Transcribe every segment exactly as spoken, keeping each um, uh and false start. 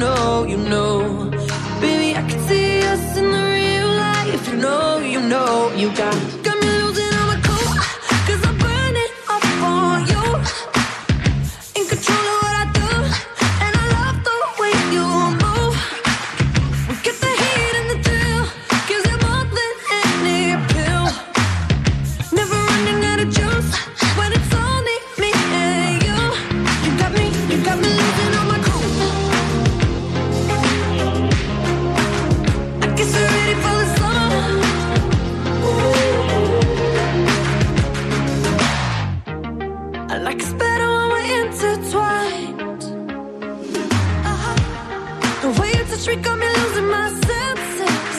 know, you know. Baby, I can see us in the real life. You know, you know, you got, got me losing all my cool, cause I'm burning up on you. In control of what I do, and I love the way you move. We get the heat and the thrill, gives you more than any pill. Never running out of juice, when it's only me and you. You got me, you got me losing all my cool. I guess we're ready for the summer. I like us better when we're intertwined. The way you touch me got me losing my senses.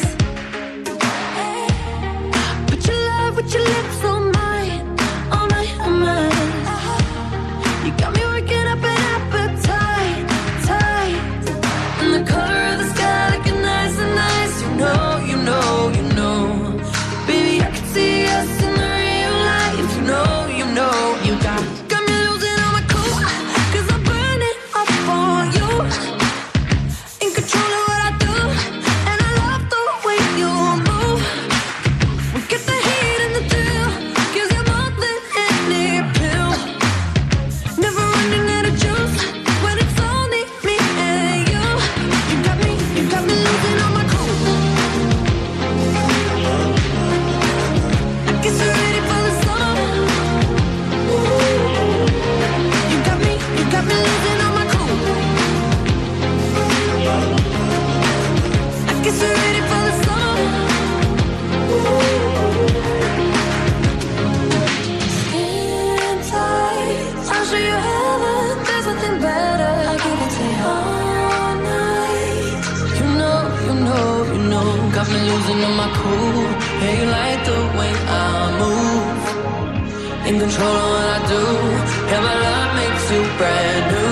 Put your love with your lips on mine, all night, all night. You got me working up an appetite, tight. And the color of the sky looking nice and nice. You know, you know, you know. Baby, I can see us in the real life. You know, you know, you got, got me losing all my cool, cause I'm burning up on you. In control of what I do, and I love the way you move. We get the heat and the thrill, gives you more than any pill. Never running out of juice, when it's only me and you. You got me, you got me losing all my cool. I guess we're ready for the summer. You got me, you got me losing all my cool. I guess we're ready for the summer. Skin tight, I'll show you heaven. There's nothing better. I'll give it to you all night. You know, you know, you know. Got me losing on my cool. Yeah, you like the way I move. In control of what I do. Yeah, my love makes you brand new.